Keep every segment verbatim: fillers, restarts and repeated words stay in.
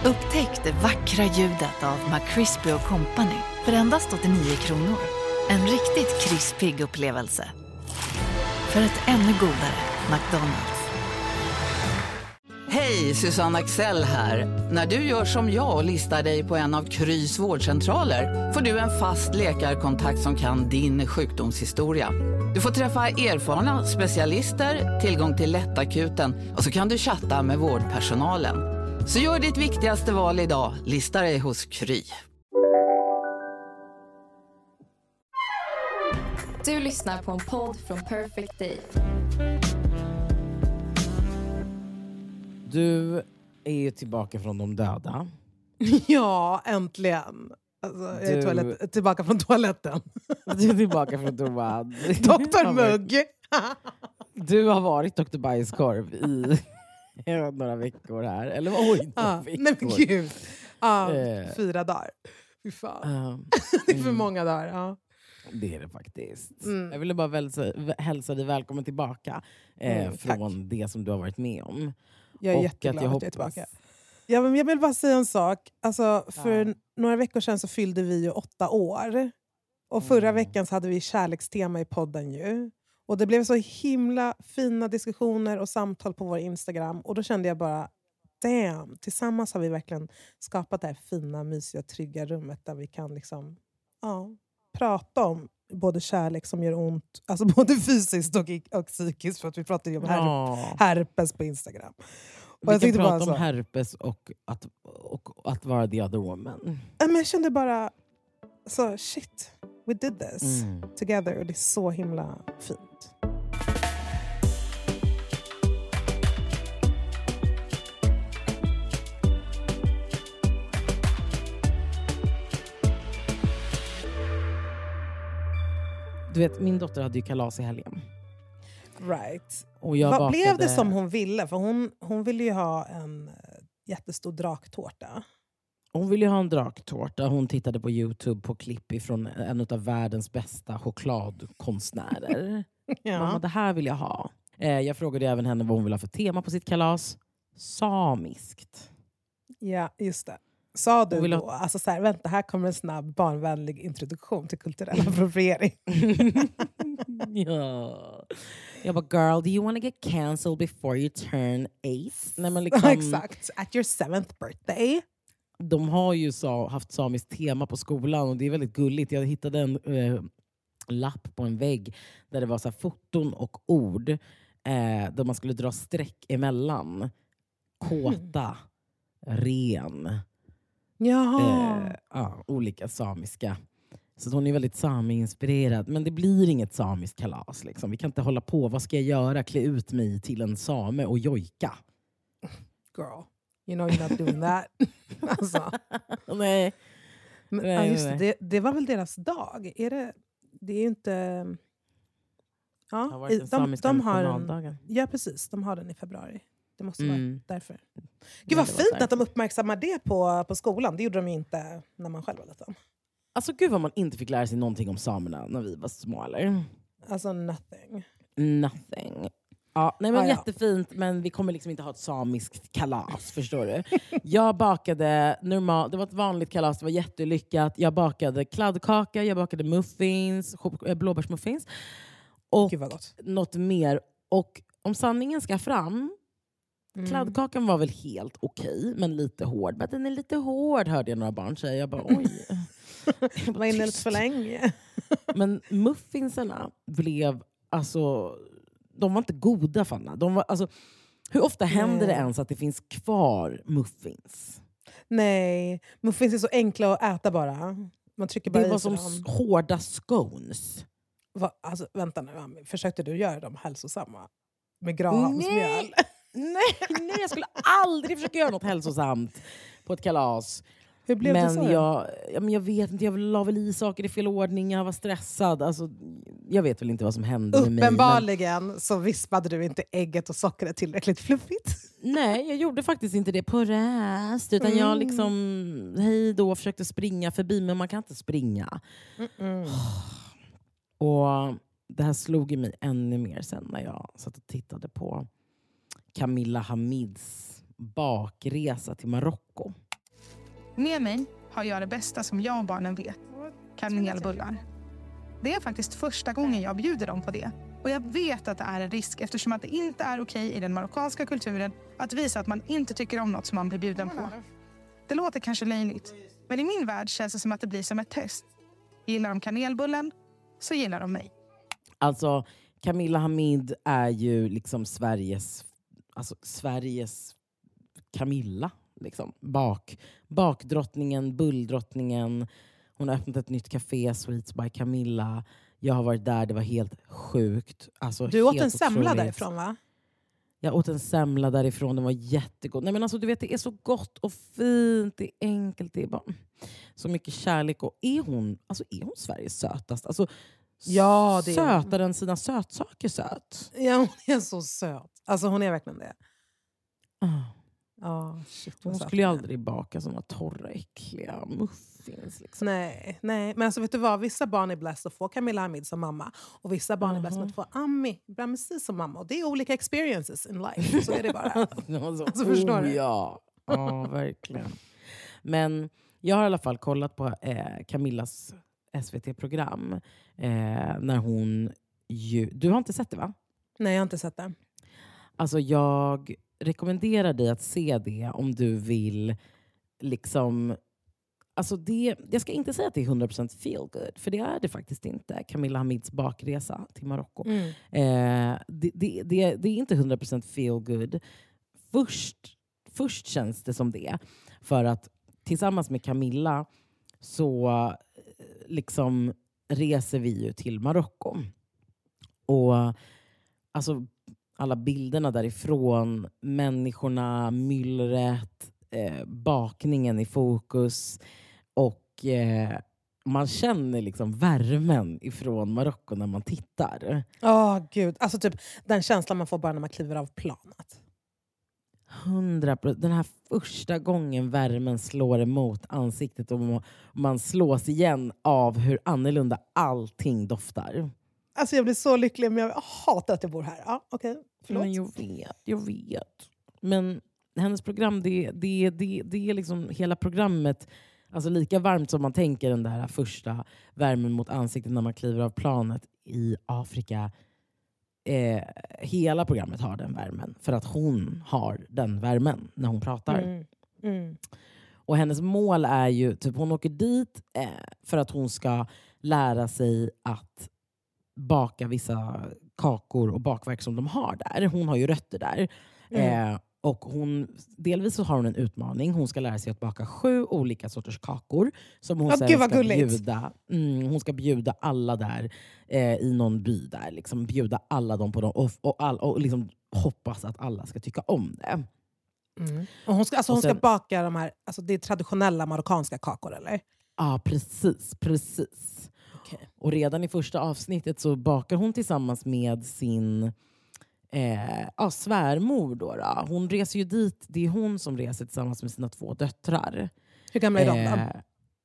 Upptäck det vackra ljudet av McCrispy och Company för endast åttionio kronor. En riktigt krispig upplevelse. För ett ännu godare McDonald's. Hej, Susanne Axel här. När du gör som jag och listar dig på en av Krys vårdcentraler får du en fast läkarkontakt som kan din sjukdomshistoria. Du får träffa erfarna specialister, tillgång till lättakuten och så kan du chatta med vårdpersonalen. Så gör ditt viktigaste val idag, lista dig hos Kry. Du lyssnar på en podd från Perfect Day. Du är ju tillbaka från de döda. Ja, äntligen. Alltså, jag är Du... toalett, tillbaka från toaletten. Du är tillbaka från toan. doktor Mugg. Du har varit doktor Bajskorv i några veckor här. Eller oj, ah, veckor. Nej men gud. Ah, eh. Fyra dagar. Fy fan. Uh, det är för många dagar. Ja. Det är det faktiskt. Mm. Jag ville bara hälsa, hälsa dig välkommen tillbaka eh, mm, från tack. Det som du har varit med om. Jag är och jätteglad att jag, att jag är tillbaka. Ja, men jag vill bara säga en sak. Alltså, för ja. några veckor sedan så fyllde vi ju åtta år. Och förra mm. veckan så hade vi kärlekstema i podden ju. Och det blev så himla fina diskussioner och samtal på vår Instagram. Och då kände jag bara, damn, tillsammans har vi verkligen skapat det här fina, mysiga, trygga rummet där vi kan liksom, ja, prata om både kärlek som gör ont, alltså både fysiskt och, och psykiskt, för att vi pratade ju om herp- ja. herpes på Instagram. Och vi kan prata om herpes och att, och att vara the other woman. Men jag kände bara, så shit, we did this mm. together, och det är så himla fint. Du vet, min dotter hade ju kalas i helgen. Right. Och jag Vad bakade... blev det som hon ville? För hon, hon ville ju ha en jättestor draktårta. Hon ville ju ha en draktårta. Hon tittade på YouTube på klipp ifrån en av världens bästa chokladkonstnärer. ja. Mamma, det här vill jag ha. Eh, jag frågade även henne vad hon ville ha för tema på sitt kalas. Samiskt. Ja, just det. Sa du ha... då, alltså så här, vänta, här kommer en snabb barnvänlig introduktion till kulturell appropriering. ja. Jag bara, girl, do you want to get cancelled before you turn eight? Nej, men liksom, exakt, at your seventh birthday. De har ju så, haft samiskt tema på skolan och det är väldigt gulligt. Jag hittade en eh, lapp på en vägg där det var så här foton och ord eh, där man skulle dra streck emellan. Kåta, mm. ren. Jaha. Eh, ja, olika samiska. Så hon är väldigt sami-inspirerad. Men det blir inget samiskt kalas. Liksom. Vi kan inte hålla på. Vad ska jag göra? Klä ut mig till en same och jojka. Girl, you know you're not doing that. alltså. Nej. Men, nej, ja, just nej. det, det var väl deras dag? Är det, det är ju inte... Ja, det har varit den samiska de, de har nationaldagen. Ja, precis. De har den i februari. Det måste Mm. vara därför. Gud vad fint att de uppmärksammar det på, på skolan. Det gjorde de ju inte när man själv var liten. Alltså gud vad man inte fick lära sig någonting om samerna när vi var små, eller? Alltså nothing. Nothing. Ja, nej men ah, ja. jättefint, men vi kommer liksom inte ha ett samiskt kalas, förstår du? Jag bakade normal, det var ett vanligt kalas, det var jättelyckat. Jag bakade kladdkaka, jag bakade muffins, blåbärsmuffins. Och gud vad gott. Något mer. Och om sanningen ska fram, mm. kladdkakan var väl helt okej, men lite hård. Men den är lite hård, hörde jag några barn säga. Jag bara, oj. Jag var inne lite för länge. Men muffinsarna blev, alltså, de var inte goda, Fanna. De var, alltså, hur ofta händer Nej. det ens att det finns kvar muffins? Nej, muffins är så enkla att äta bara. Man trycker bara det i var som dem. hårda scones. Va, alltså, vänta nu, försökte du göra dem hälsosamma? Med gravsmjöl? Nej, nej, jag skulle aldrig försöka göra något hälsosamt på ett kalas. Hur blev men det så? Jag, ja, men jag vet inte, jag la väl i saker i fel ordning, jag var stressad. Alltså, jag vet väl inte vad som hände med mig. Uppenbarligen men... så vispade du inte ägget och sockret tillräckligt fluffigt. Nej, jag gjorde faktiskt inte det på räst. Utan mm. jag liksom, hej då, försökte springa förbi, men man kan inte springa. Mm-mm. Och det här slog i mig ännu mer sen när jag satt och tittade på Camilla Hamids bakresa till Marocko. Med mig har jag det bästa som jag och barnen vet. Kanelbullar. Det är faktiskt första gången jag bjuder dem på det. Och jag vet att det är en risk eftersom att det inte är okej i den marockanska kulturen att visa att man inte tycker om något som man blir bjuden på. Det låter kanske löjligt, men i min värld känns det som att det blir som ett test. Gillar de kanelbullen så gillar de mig. Alltså, Camilla Hamid är ju liksom Sveriges, alltså Sveriges Camilla. Liksom. Bak, bakdrottningen, bulldrottningen. Hon har öppnat ett nytt café, Sweets by Camilla. Jag har varit där, det var helt sjukt. Alltså, du åt helt en semla otroligt. därifrån, va? Jag åt en semla därifrån, den var jättegod. Nej, men alltså, du vet, det är så gott och fint, det är enkelt, det är bara så mycket kärlek. Och är hon, alltså, är hon Sveriges sötast? Alltså, ja, det är sötare än sina sötsaker söt. Ja, hon är så söt. Alltså hon är verkligen det. Oh. Oh, shit, hon skulle ju aldrig baka såna torra, äckliga muffins. Liksom. Nej, nej, men alltså vet du vad? Vissa barn är blessed att få Camilla Hamid som mamma. Och vissa barn uh-huh. är blessed att få Ami Bramsi som mamma. Och det är olika experiences in life. Så är det bara. alltså, alltså, förstår oh, du? Ja, oh, verkligen. Men jag har i alla fall kollat på eh, Camillas S V T-program. Eh, när hon ju... Du har inte sett det, va? Nej, jag har inte sett det. Alltså jag rekommenderar dig att se det om du vill liksom... Alltså det, jag ska inte säga att det är hundra procent feel good, för det är det faktiskt inte. Camilla Hamids bakresa till Marocko. Mm. Eh, det, det, det, det är inte hundra procent feel good. Först, först känns det som det. För att tillsammans med Camilla så liksom reser vi ju till Marocko. Och alltså alla bilderna därifrån, människorna, myllret, eh, bakningen i fokus. Och eh, man känner liksom värmen ifrån Marocko när man tittar. Åh oh, gud, alltså typ den känslan man får bara när man kliver av planet. Hundra procent. Den här första gången värmen slår emot ansiktet och man slås igen av hur annorlunda allting doftar. Alltså jag blir så lycklig, men jag hatar att jag bor här. Ja, okej. Okay. Förlåt. Men jag vet, jag vet. Men hennes program, det, det, det, det är liksom hela programmet, alltså lika varmt som man tänker den där första värmen mot ansiktet när man kliver av planet i Afrika. Eh, hela programmet har den värmen. För att hon har den värmen när hon pratar. Mm. Mm. Och hennes mål är ju, typ hon åker dit eh, för att hon ska lära sig att baka vissa kakor och bakverk som de har där. Hon har ju rötter där. Mm. Eh, och hon, delvis så har hon en utmaning. Hon ska lära sig att baka sju olika sorters kakor. Som hon oh, sen ska bjuda. Mm, hon ska bjuda alla där eh, i någon by där. Liksom, bjuda alla dem på dem. Och, och, all, och liksom hoppas att alla ska tycka om det. Mm. Och hon ska, alltså hon sen, ska baka de här, alltså det är traditionella marockanska kakor, eller? Ja, ah, precis. precis. Okay. Och redan i första avsnittet så bakar hon tillsammans med sin eh, ah, svärmor. Då, då. Hon reser ju dit, det är hon som reser tillsammans med sina två döttrar. Hur gamla är de då? Eh,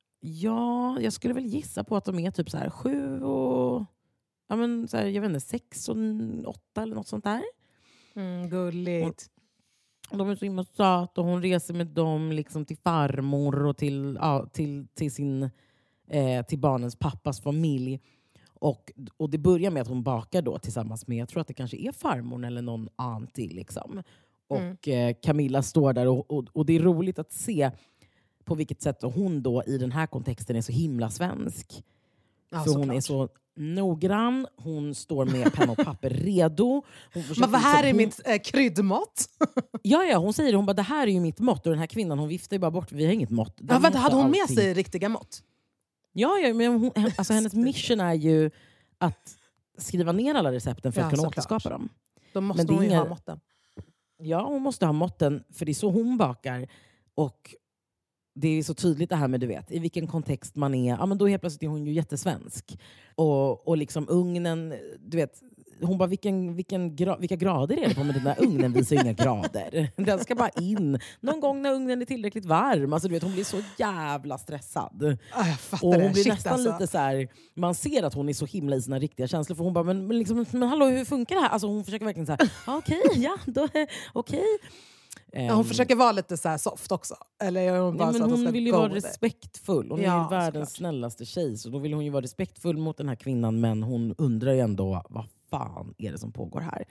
ja, jag skulle väl gissa på att de är typ så här sju och ja, men så här, jag vet inte, sex och åtta eller något sånt där. Mm, gulligt. Och de är så himla söta och hon reser med dem liksom till farmor och till, ja, till, till, sin, eh, till barnens pappas familj. Och, och det börjar med att hon bakar då tillsammans med, jag tror att det kanske är farmor eller någon auntie. Liksom. Och mm. eh, Camilla står där och, och, och det är roligt att se på vilket sätt hon då i den här kontexten är så himla svensk. Ja, för hon klart. Är så noggrann, hon står med penna och papper redo. Hon men vad här är hon... mitt eh, kryddmått? ja, ja, hon säger det. Hon bara, det här är ju mitt mått. Och den här kvinnan, hon viftar ju bara bort. Vi har inget mått. Ja, vänta, hade hon med sig riktiga mått? Ja, ja men hon, alltså, hennes mission är ju att skriva ner alla recepten för ja, att kunna återskapa dem. Då måste men hon ju inga... ha måtten. Ja, hon måste ha måtten. För det är så hon bakar. Och det är så tydligt det här med, du vet, i vilken kontext man är. Ja, men då helt plötsligt är hon ju jättesvensk. Och, och liksom ugnen, du vet, hon bara, vilken, vilken gra- vilka grader är det på? Men den där ugnen visar inga grader. Den ska bara in. Någon gång när ugnen är tillräckligt varm. Alltså, du vet, hon blir så jävla stressad. Ah, jag fattar och hon det. blir Shit, nästan alltså. lite så här, man ser att hon är så himla i sina riktiga känslor. För hon bara, men, men, liksom, men hallå, hur funkar det här? Alltså, hon försöker verkligen så här, okej, okay, ja, då, okej. Okay. Ja, hon försöker vara lite så här soft också. Eller är hon bara Nej, men så att hon, hon ska vill ju go vara with it? respektfull. Hon Ja, är ju världens såklart. snällaste tjej. Så då vill hon ju vara respektfull mot den här kvinnan. Men hon undrar ju ändå, vad fan är det som pågår här?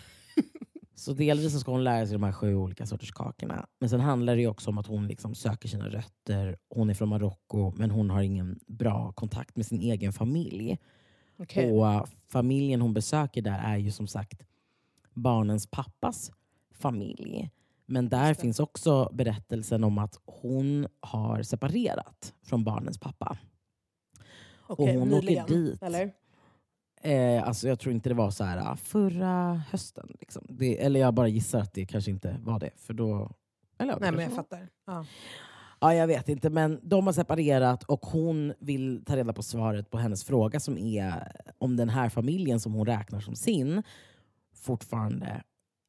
Så delvis så ska hon lära sig de här sju olika sorters kakorna. Men sen handlar det ju också om att hon liksom söker sina rötter. Hon är från Marocko, men hon har ingen bra kontakt med sin egen familj. Okay. Och uh, familjen hon besöker där är ju som sagt barnens pappas familj. Men där finns också berättelsen om att hon har separerat från barnens pappa. Okay, och hon nyligen, åker dit. Eller? Eh, alltså jag tror inte det var så här förra hösten. Liksom. Det, eller jag bara gissar att det kanske inte var det. För då, eller, Nej, men jag fattar. Ja. Ja, jag vet inte. Men de har separerat och hon vill ta reda på svaret på hennes fråga som är om den här familjen som hon räknar som sin fortfarande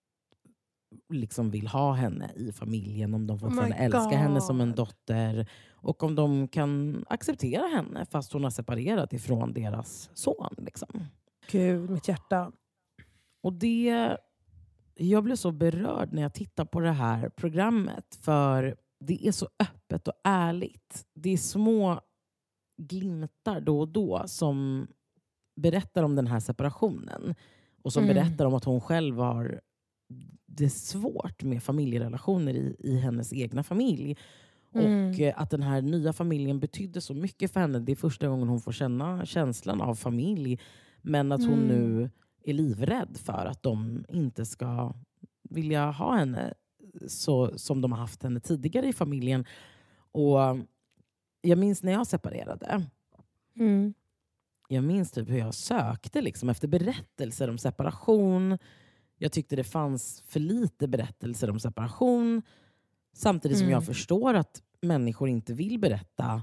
liksom vill ha henne i familjen. Om de fortfarande Oh my älskar God. henne som en dotter. Och om de kan acceptera henne fast hon har separerat ifrån deras son. Liksom. Gud, mitt hjärta. Och det... Jag blev så berörd när jag tittar på det här programmet. För det är så öppet och ärligt. Det är små glimtar då och då som berättar om den här separationen. Och som Mm. berättar om att hon själv har det svårt med familjerelationer i, i hennes egna familj. Mm. Och eh, att den här nya familjen betydde så mycket för henne. Det är första gången hon får känna känslan av familj. Men att hon Mm. nu är livrädd för att de inte ska vilja ha henne så som de har haft henne tidigare i familjen. Och jag minns när jag separerade. Mm. Jag minns typ hur jag sökte liksom efter berättelser om separation. Jag tyckte det fanns för lite berättelser om separation. Samtidigt som Mm. jag förstår att människor inte vill berätta.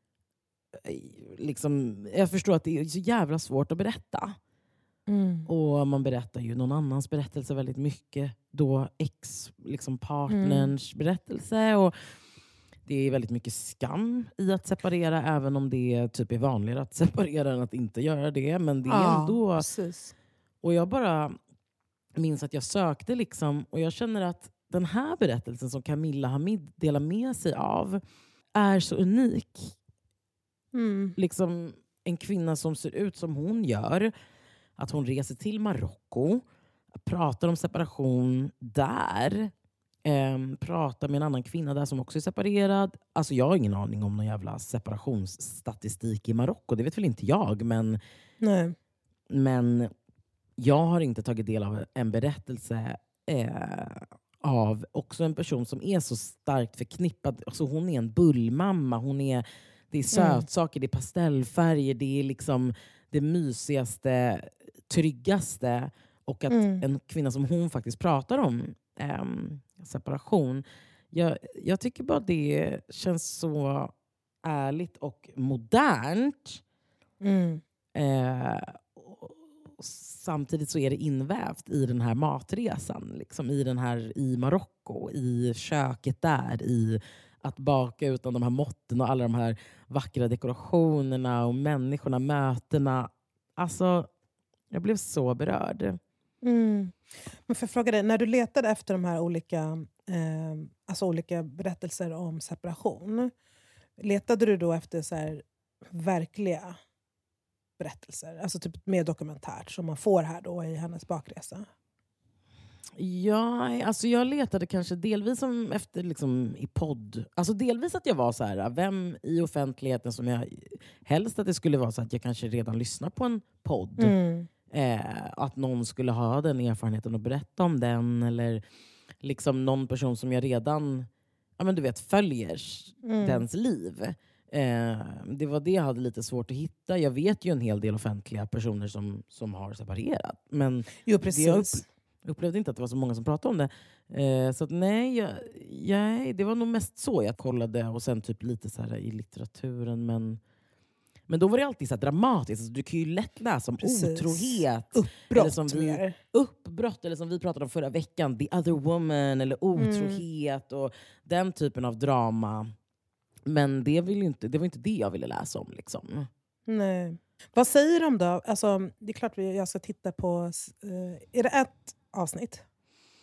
Liksom, jag förstår att det är så jävla svårt att berätta. Mm. Och man berättar ju någon annans berättelse väldigt mycket. Då ex, liksom partners Mm. berättelse. Och det är väldigt mycket skam i att separera. Även om det typ är vanligare att separera än att inte göra det. Men det är Ja, ändå... precis. Och jag bara minns att jag sökte liksom. Och jag känner att den här berättelsen som Camilla Hamid delar med sig av är så unik. Mm. Liksom en kvinna som ser ut som hon gör. Att hon reser till Marocko. Pratar om separation där. Ehm, pratar med en annan kvinna där som också är separerad. Alltså jag har ingen aning om någon jävla separationsstatistik i Marocko. Det vet väl inte jag. Men, Nej. men jag har inte tagit del av en berättelse eh, av också en person som är så starkt förknippad. Alltså hon är en bullmamma. Hon är, det är sötsaker, det är pastellfärger. Det är liksom det mysigaste, tryggaste. Och att Mm. en kvinna som hon faktiskt pratar om eh, separation. Jag, jag tycker bara det känns så ärligt och modernt. Mm. Eh, och samtidigt så är det invävt i den här matresan. Liksom, i, den här, i Marocko, i köket där. I att baka utan de här måtten och alla de här vackra dekorationerna och människorna, mötena. Alltså, jag blev så berörd. Mm. Men för jag fråga dig, när du letade efter de här olika, eh, alltså olika berättelser om separation, letade du då efter så här verkliga berättelser? Alltså typ mer dokumentärt som man får här då i hennes bakresa? Ja, alltså jag letade kanske delvis som efter liksom i podd. Alltså delvis att jag var så här, vem i offentligheten som jag helst att det skulle vara så att jag kanske redan lyssnar på en podd. Mm. Eh, att någon skulle ha den erfarenheten och berätta om den. Eller liksom någon person som jag redan ja, men du vet, följer Mm. dens liv. Eh, det var det jag hade lite svårt att hitta. Jag vet ju en hel del offentliga personer som, som har separerat. Men Jo, det precis. jag upp, upplevde inte att det var så många som pratade om det. Eh, så att nej, jag, jag, det var nog mest så jag kollade. Och sen typ lite så här i litteraturen. Men, men då var det alltid så här dramatiskt. Alltså, du kan ju lätt läsa om Precis. otrohet. Uppbrott Eller som vi- mer. Uppbrott, eller som vi pratade om förra veckan. The other woman, eller otrohet. Och den typen av drama. Men det, vill ju inte, det var inte det jag ville läsa om. Liksom. Nej. Vad säger de då? Alltså, det är klart att jag ska titta på... Uh, är det ett avsnitt?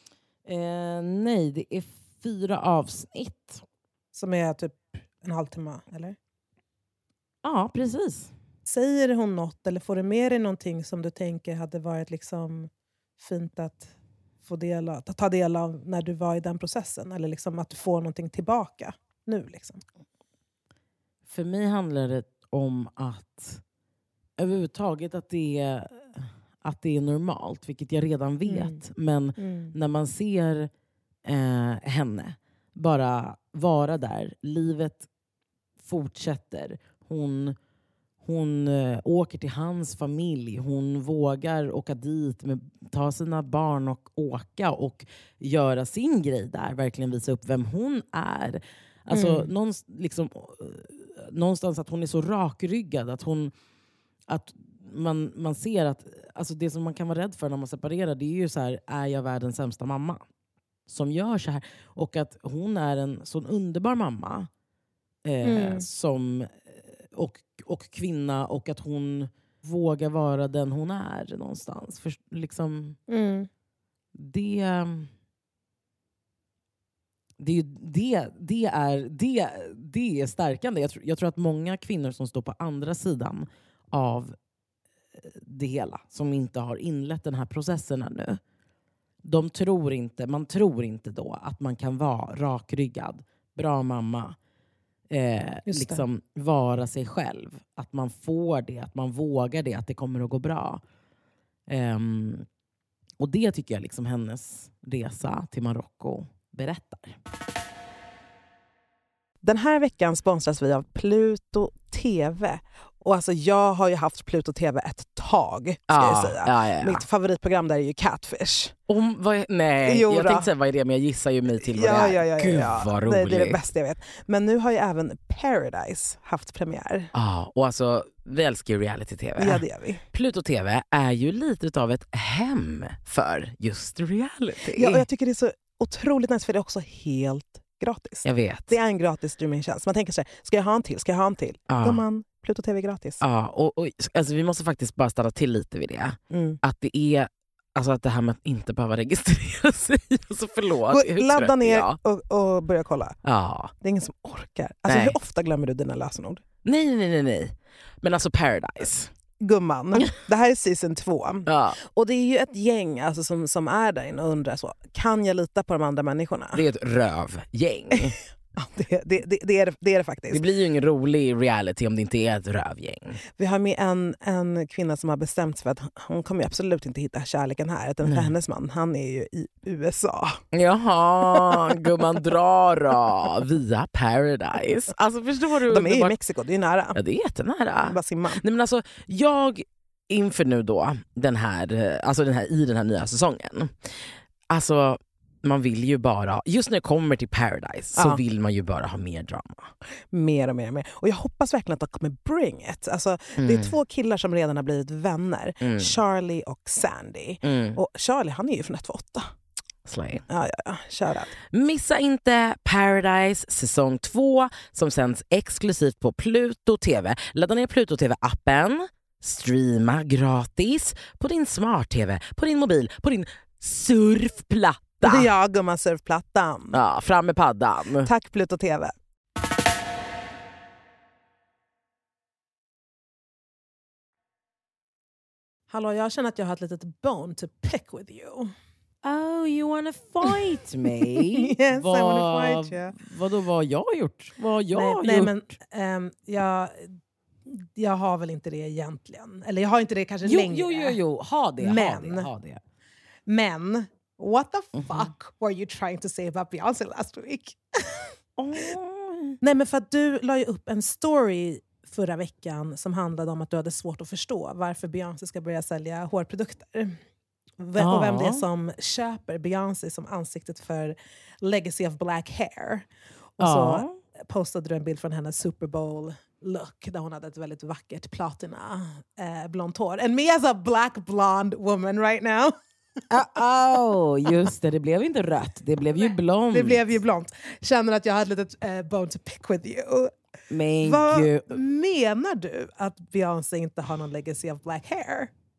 Eh, nej, det är fyra avsnitt. Som är typ en halvtimme, eller? Ja, precis. Säger hon något eller får du med dig någonting som du tänker hade varit liksom fint att få del av, att ta del av när du var i den processen? Eller liksom att du får någonting tillbaka nu liksom? För mig handlar det om att överhuvudtaget att det är, att det är normalt, vilket jag redan vet. Mm. Men mm. när man ser eh, henne bara vara där, livet fortsätter. Hon, hon eh, åker till hans familj, hon vågar åka dit, med, ta sina barn och åka och göra sin grej där, verkligen visa upp vem hon är. Alltså mm. någonstans, liksom, någonstans att hon är så rakryggad att hon att man, man ser att alltså det som man kan vara rädd för när man separerar, det är ju så här, är jag världens sämsta mamma som gör så här? Och att hon är en sån underbar mamma eh, mm. som, och, och kvinna, och att hon vågar vara den hon är någonstans. För, liksom, mm. det... Det är, det, det, är, det, det är stärkande. Jag tror, jag tror att många kvinnor som står på andra sidan av det hela, som inte har inlett den här processen ännu, de tror inte, man tror inte då att man kan vara rakryggad, bra mamma, eh, liksom vara sig själv. Att man får det, att man vågar det, att det kommer att gå bra. Um, och det tycker jag liksom hennes resa till Marocko berättar. Den här veckan sponsras vi av Pluto T V. Och alltså jag har ju haft Pluto T V ett tag, ska ja, jag säga. Ja, ja, ja. Mitt favoritprogram där är ju Catfish. Om, vad, nej, jo, jag tänkte säga vad är det, men jag gissar ju mig till vad ja, det är. Ja, ja, ja, Gud ja. vad roligt. Nej, det är det bästa jag vet. Men nu har ju även Paradise haft premiär. Ja, och alltså vi älskar ju reality-tv. Ja, det gör vi. Pluto T V är ju lite av ett hem för just reality. Ja, och jag tycker det är så otroligt nice, för det är också helt gratis. Jag vet. Det är en gratis streamingtjänst. Man tänker så här, ska jag ha en till? Ska jag ha en till? Ja. Då man Pluto T V gratis. Ja, och, och alltså, vi måste faktiskt bara stanna till lite vid det. Mm. Att det är, alltså att det här med att inte behöva registrera sig. Alltså förlåt. Gå, ladda ner och, och börja kolla. Ja. Det är ingen som orkar. Alltså nej. Hur ofta glömmer du dina lösenord? Nej, nej, nej, nej. Men alltså Paradise. Gumman, det här är season två. Ja. Och det är ju ett gäng alltså, som, som är där inne och undrar så, kan jag lita på de andra människorna? Det är ett rövgäng. Ja, det, det, det, det, är det, det är det faktiskt. Det blir ju ingen rolig reality om det inte är ett rövgäng. Vi har med en, en kvinna som har bestämt sig för att hon kommer absolut inte hitta kärleken här. Utan för hennes man, han är ju i U S A. Jaha, gumman drar då via Paradise. Alltså förstår du? De är i Mexiko, det är nära. Ja, det är jättenära. Bara simma. Nej, men alltså, jag inför nu då den här, alltså den här, i den här nya säsongen. Alltså man vill ju bara, just när det kommer till Paradise så ja. vill man ju bara ha mer drama. Mer och mer och mer. Och jag hoppas verkligen att de kommer bring it. Alltså, mm. det är två killar som redan har blivit vänner. Mm. Charlie och Sandy. Mm. Och Charlie, han är ju från ett två åtta. Slay. Ja, ja, ja. Kör det. Missa inte Paradise säsong två som sänds exklusivt på Pluto T V. Ladda ner Pluto T V-appen. Streama gratis på din smart-T V, på din mobil, på din surfplatta. Det är jag, gumman, surfplattan. Ja, fram med paddan. Tack Pluto T V. Hallå, jag känner att jag har ett litet bone to pick with you. Oh, you wanna fight me? Yes, vad, I wanna fight you. Vad då, vad har jag gjort? Vad har jag nej, gjort? Nej, men um, jag... Jag har väl inte det egentligen. Eller jag har inte det kanske jo, längre. Jo, jo, jo. Ha det, men, ha det, ha det. Men, what the fuck mm-hmm. were you trying to say about Beyoncé last week? oh. Nej, men för att du la ju upp en story förra veckan som handlade om att du hade svårt att förstå varför Beyoncé ska börja sälja hårprodukter. V- ah. Och vem det är som köper Beyoncé som ansiktet för Legacy of Black Hair. Och ah. så postade du en bild från hennes Super Bowl look där hon hade ett väldigt vackert platina eh, blont hår. And me as a black blonde woman right now. Oh, just det, det blev inte rött. Det blev ju blont. Det blev ju blont. Känner att jag hade ett litet eh, bone to pick with you. Men vad gud. menar du att Beyoncé inte har någon legacy of black hair?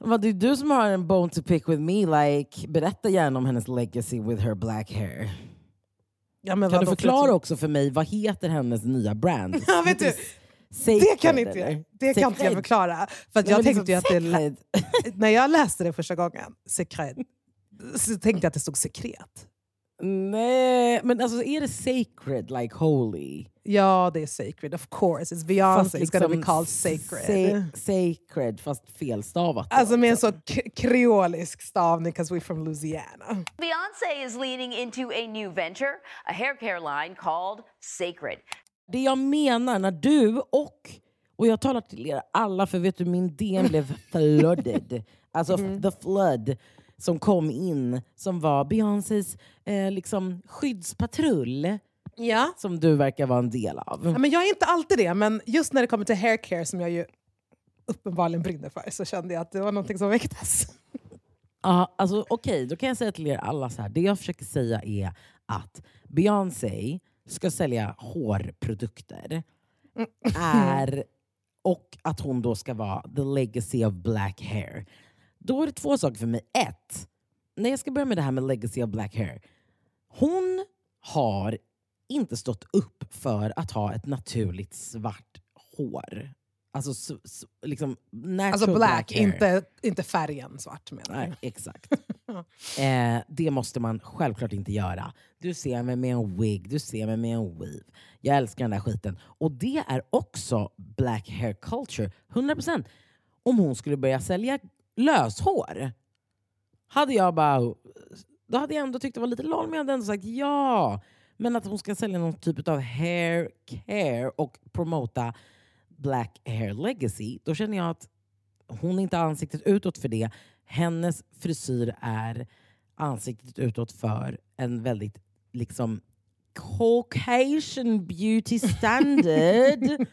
Vad det är du som har en bone to pick with me. Like, berätta gärna om hennes legacy with her black hair. Ja, men kan du vadå, förklara för... också för mig, vad heter hennes nya brand? Ja, vet du, Sacred, det kan inte jag, det kan inte jag förklara. För att jag tänkte liksom att det, när jag läste det första gången, Secret, så tänkte jag att det stod sekret. Nej, men alltså är det sacred, like holy? Ja, det är sacred, of course. It's Beyoncé, liksom, it's gonna be called sacred. Sa- sacred, fast felstavat. Alltså med en så k- kreolisk stavning, because we're from Louisiana. Beyoncé is leaning into a new venture, a hair care line called Sacred. Det jag menar, när du och, och jag talar till er alla, för vet du, min D M blev flooded. Alltså mm. the flood som kom in, som var Beyoncés eh, liksom skyddspatrull. Ja. Som du verkar vara en del av. Ja, men jag är inte alltid det, men just när det kommer till hair care, som jag ju uppenbarligen brinner för, så kände jag att det var någonting som väcktes. Ja, alltså okej, okay, då kan jag säga till er alla så här. Det jag försöker säga är att Beyoncé ska sälja hårprodukter. Är, och att hon då ska vara the legacy of black hair. Då är det två saker för mig. Ett, när jag ska börja med det här med legacy of black hair. Hon har inte stått upp för att ha ett naturligt svart hår. Alltså, s- s- liksom natural alltså black, black hair. inte, inte färgen svart. Menar Nej, exakt. eh, det måste man självklart inte göra. Du ser mig med en wig, du ser mig med en weave. Jag älskar den där skiten. Och det är också black hair culture. hundra procent. Om hon skulle börja sälja löshår, hade jag bara... Då hade jag ändå tyckt det var lite lol, men jag hade ändå sagt ja. Men att hon ska sälja någon typ av hair care och promota black hair legacy, då känner jag att hon inte har ansiktet utåt för det. Hennes frisyr är ansiktet utåt för en väldigt liksom Caucasian beauty standard.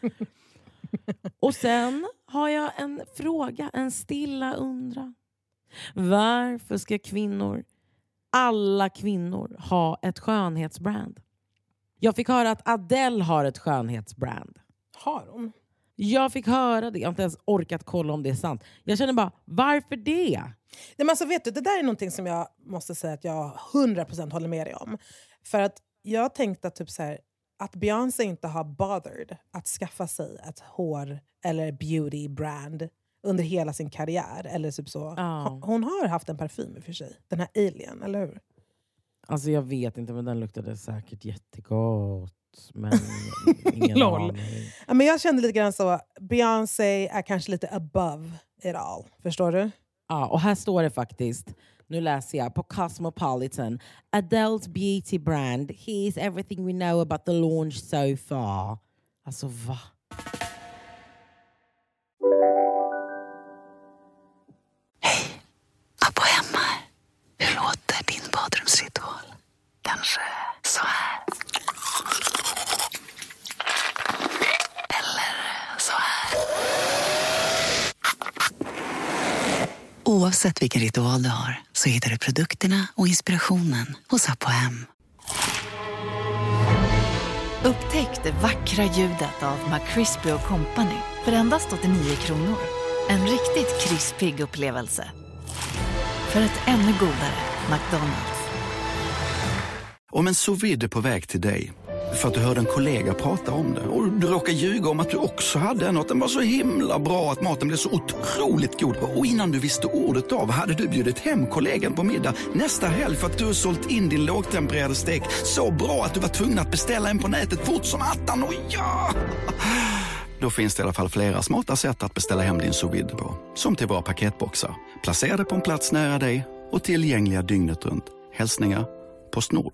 Och sen har jag en fråga, en stilla undran. Varför ska kvinnor, alla kvinnor, ha ett skönhetsbrand? Jag fick höra att Adele har ett skönhetsbrand. Har hon? Jag fick höra det. Jag har inte ens orkat kolla om det är sant. Jag känner bara, varför det? Nej, men alltså, vet du, det där är någonting som jag måste säga att jag hundra procent håller med dig om. För att jag tänkte att, typ så här, att Beyoncé inte har bothered att skaffa sig ett hår eller beauty brand under hela sin karriär. Eller typ så. Oh. Hon har haft en parfym i för sig. Den här Alien, eller hur? Alltså jag vet inte, men den luktade säkert jättegott. Men ingen Lol. aning. Ja, men jag kände lite grann så. Beyoncé är kanske lite above it all. Förstår du? Ja, och här står det faktiskt. Nu läser jag på Cosmopolitan. Adele's beauty brand. Here's everything we know about the launch so far. Alltså va? Hej, Abbo hemma. Hur låter din badrumsritual? Kanske så här. Eller så här. Oavsett vilken ritual du har så hittar du produkterna och inspirationen hos Abbo Hem. Upptäck det vackra ljudet av McCrispy och Company för endast åttionio kronor. En riktigt krispig upplevelse. För ett ännu godare McDonald's. Om en sous vide är på väg till dig för att du hörde en kollega prata om det och du råkar ljuga om att du också hade en och att den var så himla bra att maten blev så otroligt god. Och innan du visste ordet av hade du bjudit hem kollegan på middag nästa helg för att du har sålt in din lågtempererade stek så bra att du var tvungen att beställa en på nätet fort som attan. Och ja! Då finns det i alla fall flera smarta sätt att beställa hem din sous vide på. Som till våra paketboxar. Placerade på en plats nära dig och tillgängliga dygnet runt. Hälsningar PostNord.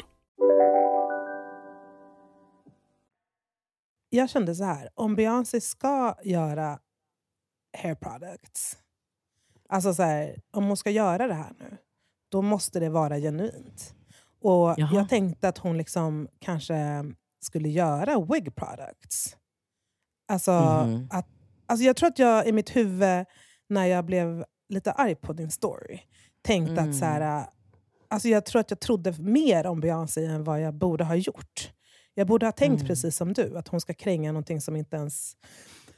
Jag kände så här. Om Beyoncé ska göra hair products. Alltså så här. Om hon ska göra det här nu. Då måste det vara genuint. Och Jaha. jag tänkte att hon liksom kanske skulle göra wig products. Alltså, Mhm. att, alltså jag tror att jag i mitt huvud, när jag blev lite arg på din story, tänkte Mm. att så här, alltså jag tror att jag trodde mer om Beyoncé än vad jag borde ha gjort. Jag borde ha tänkt Mm. precis som du, att hon ska kränga någonting som inte ens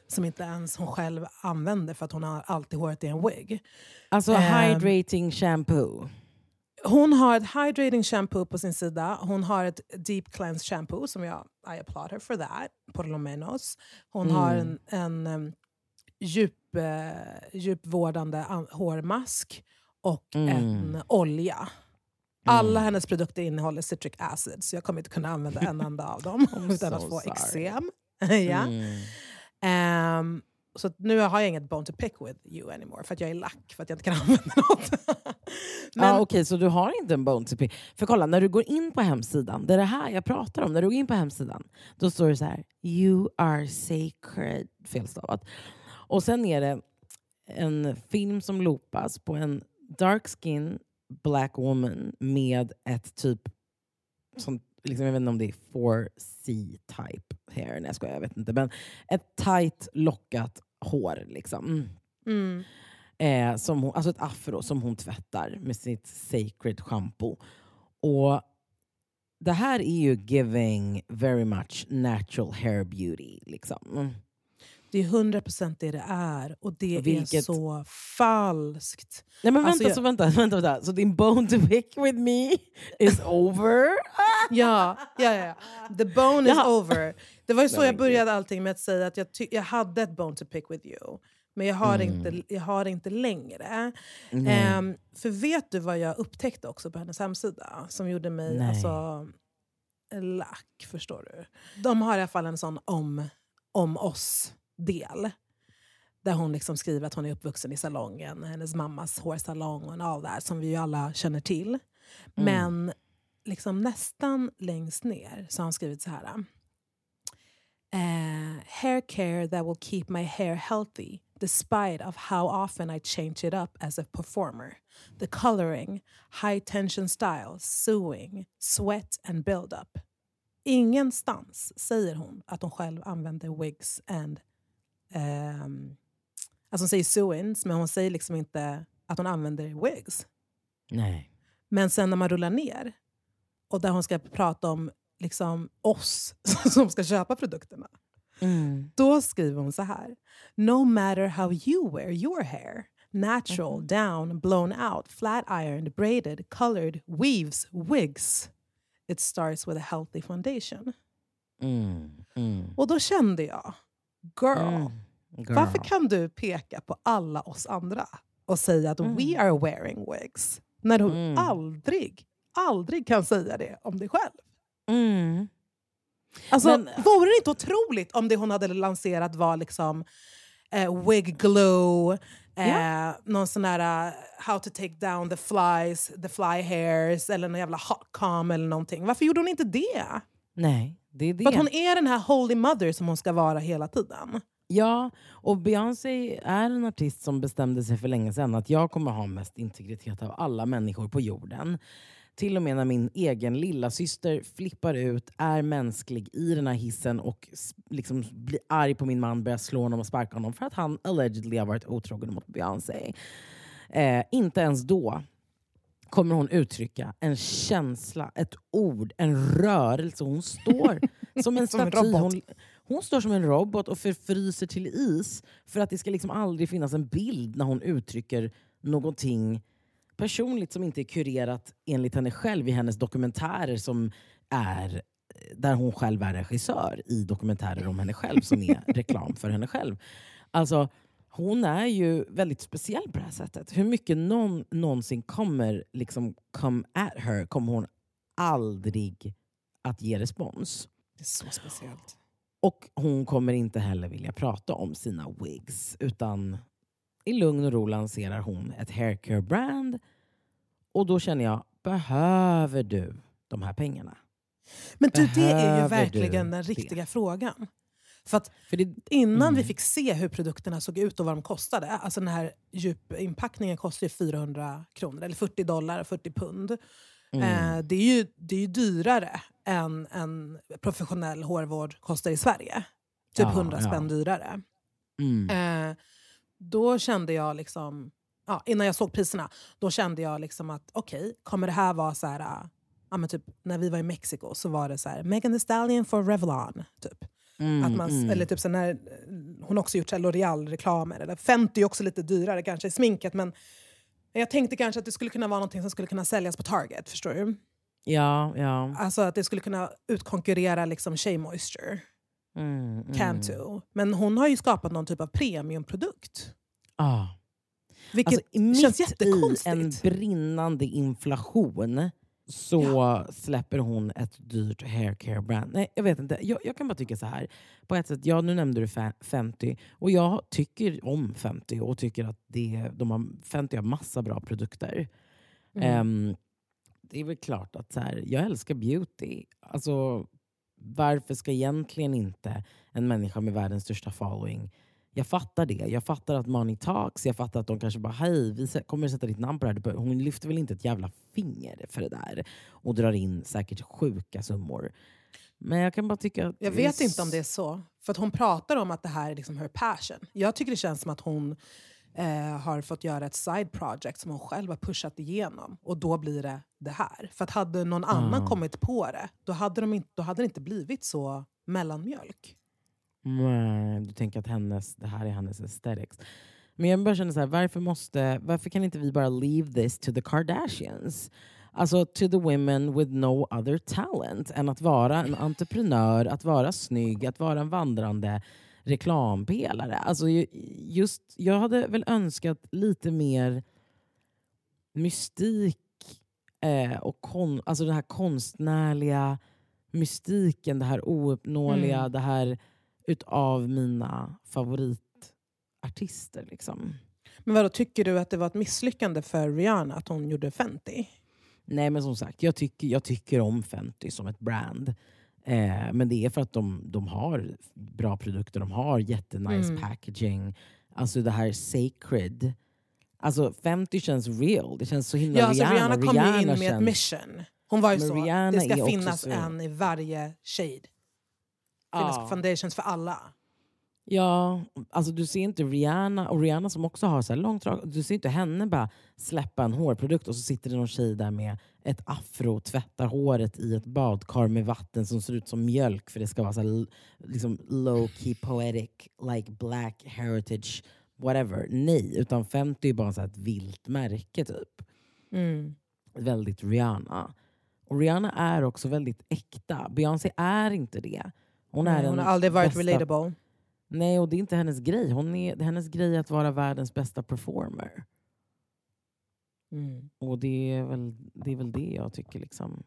som inte ens hon själv använder för att hon har alltid håret i en wig. Alltså um, hydrating shampoo. Hon har ett hydrating shampoo på sin sida. Hon har ett deep cleanse shampoo som jag I applaud her for that. Por lo menos. Hon mm. har en, en um, djup, uh, djupvårdande an- hårmask och mm. en olja. Alla mm. hennes produkter innehåller citric acid, så jag kommer inte kunna använda en enda av dem utan att få eksem. ja. mm. um, så nu har jag inget bone to pick with you anymore för att jag är lack för att jag inte kan använda något. Men ah, okej, okay, så du har inte en bone to pick. För kolla, när du går in på hemsidan, det är det här jag pratar om. När du går in på hemsidan, då står det så här: You are sacred, felstavat. Och sen är det en film som loopas på en dark skin black woman med ett typ som, liksom, jag vet inte om det är four C type hair, nej jag skojar, jag vet inte, men ett tight lockat hår liksom. Mm. Eh, som hon, alltså ett afro som hon tvättar med sitt sacred shampoo. Och det här är ju giving very much natural hair beauty liksom. Det är hundra procent det det är. Och det Vilket... är så falskt. Nej men vänta, alltså, jag... så vänta, vänta, vänta. Så din bone to pick with me is over? ja, ja, ja. The bone is ja. over. Det var ju så jag började allting med att säga att jag, ty- jag hade ett bone to pick with you. Men jag har, mm. inte, jag har inte längre. Mm. Um, för vet du vad jag upptäckte också på hennes hemsida? Som gjorde mig alltså, lack, förstår du. De har i alla fall en sån om, om oss del. Där hon liksom skriver att hon är uppvuxen i salongen. Hennes mammas hårsalong och all det här som vi ju alla känner till. Mm. Men liksom nästan längst ner så har hon skrivit så här. Uh, hair care that will keep my hair healthy despite of how often I change it up as a performer. The coloring, high tension style, sewing, sweat and build up. Ingenstans säger hon att hon själv använder wigs and um, alltså hon säger sew-ins, men hon säger liksom inte att hon använder wigs. Nej. Men sen när man rullar ner och där hon ska prata om liksom oss som ska köpa produkterna. Mm. Då skriver hon så här: No matter how you wear your hair, natural, mm. down, blown out, flat ironed, braided, colored, weaves, wigs, it starts with a healthy foundation. Mm. Mm. Och då kände jag, girl, mm. girl, varför kan du peka på alla oss andra och säga att mm. we are wearing wigs när du mm. aldrig, aldrig kan säga det om dig själv? Mm. Alltså, men, vore det inte otroligt om det hon hade lanserat var liksom eh, wig glue, eh, yeah. någon sån här uh, how to take down the flies, the fly hairs, eller någon jävla hot calm eller någonting. Varför gjorde hon inte det? Nej, det är det. För att hon är den här holy mother som hon ska vara hela tiden. Ja, och Beyoncé är en artist som bestämde sig för länge sedan att jag kommer ha mest integritet av alla människor på jorden. Till och med när min egen lilla syster flippar ut, är mänsklig i den här hissen och liksom blir arg på min man, börjar slå honom och sparka honom för att han allegedly har varit otrogen mot Beyoncé. Eh, inte ens då kommer hon uttrycka en känsla, ett ord, en rörelse. Hon står som en som staty. En hon, hon står som en robot och förfryser till is för att det ska liksom aldrig finnas en bild när hon uttrycker någonting personligt som inte är kurerat enligt henne själv i hennes dokumentärer som är där hon själv är regissör i dokumentärer om henne själv som är reklam för henne själv. Alltså hon är ju väldigt speciell på det här sättet. Hur mycket någon någonsin kommer liksom come at her kommer hon aldrig att ge respons. Det är så speciellt. Och hon kommer inte heller vilja prata om sina wigs utan i lugn och ro lanserar hon ett haircare brand. Och då känner jag, behöver du de här pengarna? Men du, det är ju verkligen den riktiga det? frågan. För att För det, innan mm. vi fick se hur produkterna såg ut och vad de kostade. Alltså den här djupinpackningen kostar ju fyrahundra kronor. Eller fyrtio dollar, fyrtio pund. Mm. Eh, det, är ju, det är ju dyrare än en professionell hårvård kostar i Sverige. Typ ja, hundra spänn ja. dyrare. Mm. Eh, Då kände jag liksom, ja, innan jag såg priserna, då kände jag liksom att okej, okay, kommer det här vara så här, ja men typ när vi var i Mexiko så var det så här, Megan Thee Stallion for Revlon typ. Mm, att man, mm. eller typ så när hon har också gjort L'Oreal-reklamer. Eller Fenty är också lite dyrare kanske i sminket. Men jag tänkte kanske att det skulle kunna vara någonting som skulle kunna säljas på Target. Förstår du? Ja, ja. Alltså att det skulle kunna utkonkurrera liksom Shea Moisture. Mm, mm. Cantu. Men hon har ju skapat någon typ av premiumprodukt. Ah. Vilket alltså, känns jättekonstigt. I en brinnande inflation så ja. släpper hon ett dyrt haircare brand. Nej, jag vet inte. Jag, jag kan bara tycka så här. På ett sätt, ja, nu nämnde du Fenty. Och jag tycker om Fenty och tycker att det, de har, Fenty har massa bra produkter. Mm. Um, det är väl klart att så här, jag älskar beauty. Alltså, varför ska egentligen inte en människa med världens största following... Jag fattar det. Jag fattar att money talks. Jag fattar att de kanske bara, hej, vi kommer sätta ditt namn på det här. Hon lyfter väl inte ett jävla finger för det där. Och drar in säkert sjuka summor. Men jag kan bara tycka... Att jag vet inte om det är så. För att hon pratar om att det här är liksom her passion. Jag tycker det känns som att hon eh, har fått göra ett side project som hon själv har pushat igenom. Och då blir det det här. För att hade någon annan mm. kommit på det, då hade, de inte, då hade det inte blivit så mellanmjölk. Nej, du tänker att hennes, det här är hennes aesthetics. Men jag bara känner så här, varför måste, varför kan inte vi bara leave this to the Kardashians? Alltså to the women with no other talent än att vara en entreprenör, att vara snygg, att vara en vandrande reklampelare. Alltså just, jag hade väl önskat lite mer mystik eh, och kon, alltså den här konstnärliga mystiken, det här ouppnåeliga, mm. det här utav mina favoritartister liksom. Men vadå, tycker du att det var ett misslyckande för Rihanna att hon gjorde Fenty? Nej, men som sagt, jag tycker, jag tycker om Fenty som ett brand. Eh, men det är för att de, de har bra produkter, de har jättenice mm. packaging. Alltså det här sacred. Alltså Fenty känns real, det känns så himla ja, alltså, Rihanna. Rihanna kom Rihanna ju in med känns... ett mission. Hon var ju men så, Rihanna det ska finnas så... en i varje shade. Finns ah. foundations för alla. Ja, alltså du ser inte Rihanna, och Rihanna som också har så här långt drag, du ser inte henne bara släppa en hårprodukt och så sitter det någon tjej där med ett afro och tvättar håret i ett badkar med vatten som ser ut som mjölk för det ska vara så här, liksom low key poetic, like black heritage whatever. Nej, utan Fenty är bara så här ett vilt märke typ. Mm. Väldigt Rihanna. Och Rihanna är också väldigt äkta. Beyoncé är inte det. Hon, är mm, hon har aldrig varit bästa... relatable. Nej, och det är inte hennes grej. Hon är, det är hennes grej att vara världens bästa performer. Mm. Och det är, väl, det är väl det jag tycker liksom.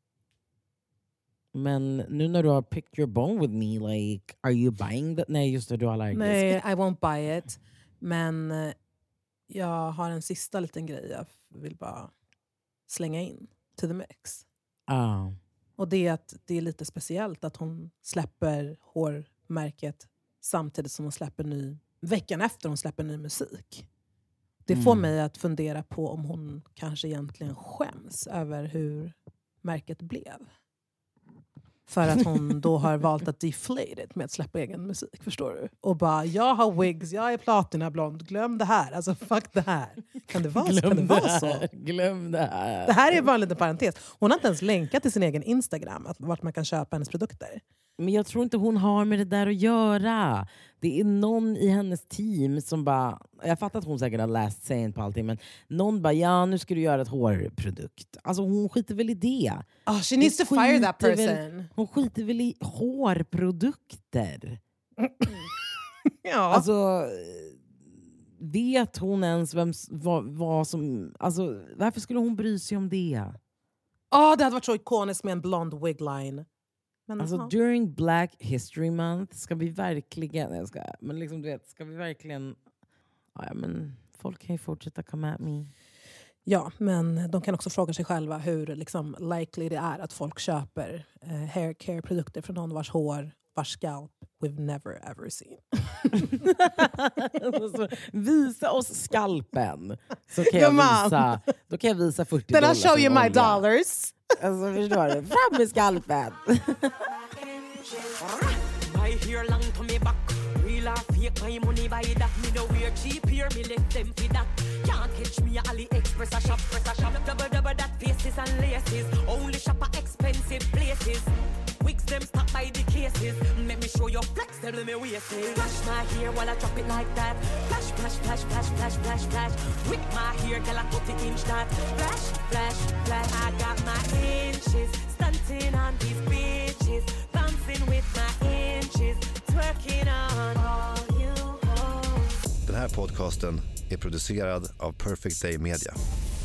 Men nu när du har picked your bone with me, like, are you buying that? Nej, just det, du är allergisk. Nej, I won't buy it. Men jag har en sista liten grej jag vill bara slänga in to the mix. Ah. Och det är att det är lite speciellt att hon släpper hårmärket samtidigt som hon släpper ny, veckan efter hon släpper ny musik. Det får mm. mig att fundera på om hon kanske egentligen skäms över hur märket blev. För att hon då har valt att deflate it med att släppa egen musik, förstår du? Och bara, jag har wigs, jag är platinablond, glöm det här. Alltså fuck det här. Kan det vara, glöm kan det det vara här. så? Glöm det här. Det här är bara en liten parentes. Hon har inte ens länkat till sin egen Instagram att, vart man kan köpa hennes produkter. Men jag tror inte hon har med det där att göra. Det är någon i hennes team som bara... Jag fattar att hon säkert har läst sägen på allting. Men någon bara, ja nu ska du göra ett hårprodukt. Alltså hon skiter väl i det. Oh, she needs to fire that person. Väl, hon skiter väl i hårprodukter. Ja. Alltså... Vet hon ens vem, vad, vad som... Alltså, varför skulle hon bry sig om det? Ja, oh, det hade varit så ikoniskt med en blond wig line. Men, alltså aha. during Black History Month ska vi verkligen... Jag ska, men liksom du vet, ska vi verkligen... Ja, men folk kan ju fortsätta come at me. Ja, men de kan också fråga sig själva hur liksom, likely det är att folk köper eh, hair care produkter från någon vars hår, vars scalp we've never ever seen. Alltså, visa oss skalpen. Så kan jag visa, då kan jag visa fyrtio Then dollar. Then I'll show you my olja. dollars. Alltså förstår du? Fram med skalpen. My money buy that, me no wear cheap here, me left them for that. Can't catch me at AliExpress, a shop, press a shop. Double double that faces and laces, only shop at expensive places. Wigs them stop by the cases. Make me show your flex, tell me waist it. Flash my hair while I drop it like that. Flash, flash, flash, flash, flash, flash, flash. With my hair, girl, I put it inch that. Flash, flash, flash. I got my inches, stunting on these bitches, bouncing with my inches, twerking on all you hoes. Den här podcasten är producerad av Perfect Day Media.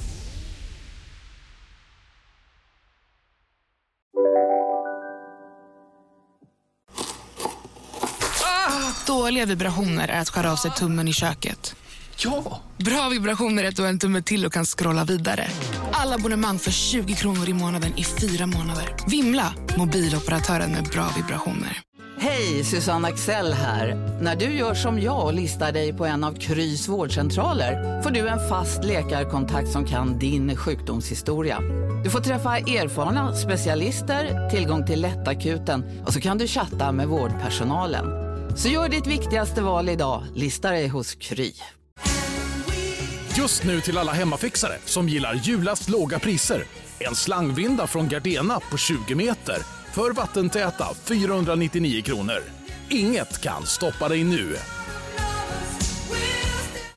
Dåliga vibrationer är att skära av sig tummen i köket. Ja! Bra vibrationer är att du har en tumme till och kan scrolla vidare. Alla abonnemang för tjugo kronor i månaden i fyra månader. Vimla! Mobiloperatören med bra vibrationer. Hej, Susanne Axel här. När du gör som jag och listar dig på en av Krys vårdcentraler får du en fast läkarkontakt som kan din sjukdomshistoria. Du får träffa erfarna specialister, tillgång till lättakuten och så kan du chatta med vårdpersonalen. Så gör ditt viktigaste val idag, listar dig hos Kry. Just nu till alla hemmafixare som gillar Julas låga priser. En slangvinda från Gardena på tjugo meter för vattentäta fyrahundranittionio kronor. Inget kan stoppa dig nu.